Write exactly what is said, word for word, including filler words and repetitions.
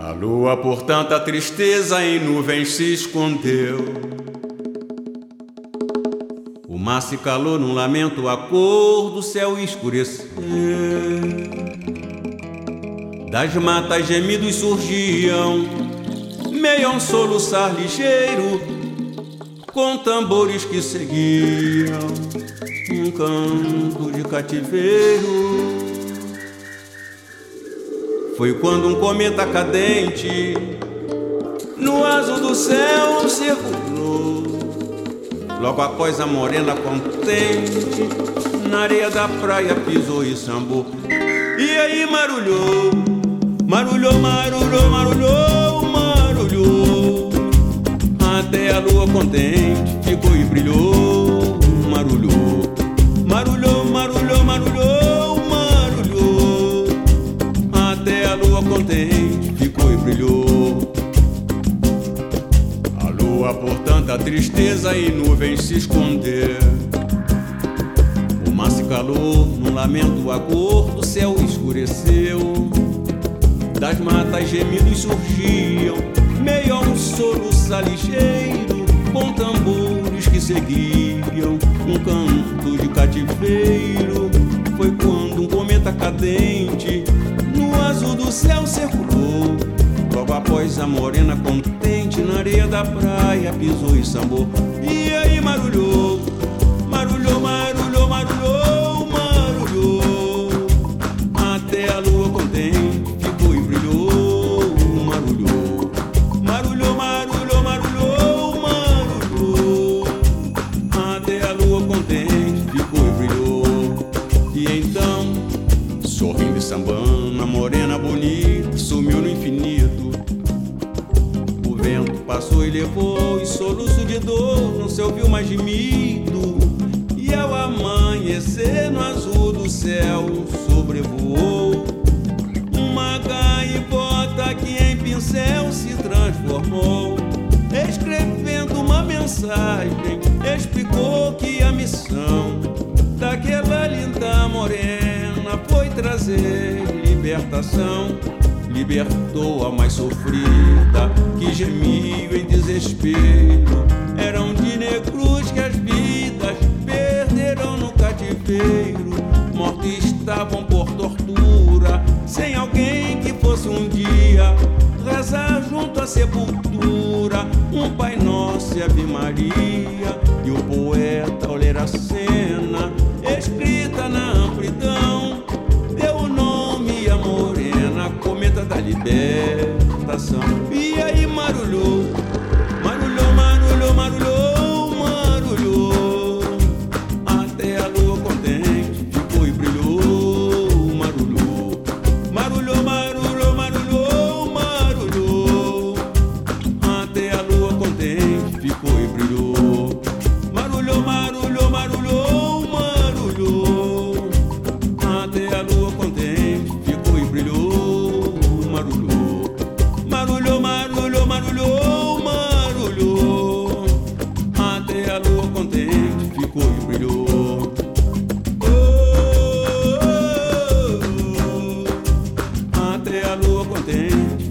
A lua, por tanta tristeza, em nuvens se escondeu. O mar se calou num lamento, a cor do céu escureceu. Das matas gemidos surgiam, meio a um soluçar ligeiro, com tambores que seguiam um canto de cativeiro. Foi quando um cometa cadente no azul do céu circulou. Logo após a morena contente na areia da praia pisou e sambou. E aí marulhou, marulhou, marulhou, marulhou, marulhou, até a lua contente ficou e brilhou. Marulhou, marulhou, marulhou, marulhou, marulhou, até a lua contente ficou e brilhou. A lua, por tanta tristeza, em nuvens se escondeu. O mar se calou num lamento, a cor do céu escureceu. Das matas gemidos surgiam, meio a um soluçar ligeiro, com tambores que seguiam um canto de cativeiro. Foi quando um cometa cadente no azul do céu circulou. Logo após a morena contente na areia da praia pisou e sambou. E aí marulhou, marulhou, marulhou, marulhou, marulhou, até a lua contente ficou e brilhou. Marulhou, marulhou, marulhou, marulhou, marulhou, até a lua contente ficou e brilhou. E então, sorrindo e sambando, a morena bonita sumiu no infinito. O vento passou e levou, e soluço de dor não se ouviu mais gemido. E ao amanhecer no azul do céu sobrevoou uma gaivota que em pincel se transformou. Escrevendo uma mensagem, explicou que a missão daquela linda morena foi trazer libertação. Libertou a mais sofrida, que gemiu em desespero. Eram de negros que as vidas perderam no cativeiro. Mortos estavam por tortura, sem alguém que fosse um dia rezar junto à sepultura um Pai Nosso e Ave Maria. E o poeta, ao ler a cena escrita na amplidão, deu o nome à morena, cometa da libertação. E aí marulhou, marulhou, marulhou, marulhou, marulhou, até a lua contente ficou e brilhou. Marulhou, marulhou, marulhou, marulhou, marulhou, até a lua contente ficou e brilhou. Marulhou, marulhou, marulhou, marulhou, até a lua contente ficou e brilhou. Marulhou, marulhou, marulhou, marulhou, marulhou, até a lua contente ficou e brilhou. Oh, oh, oh, até a lua contente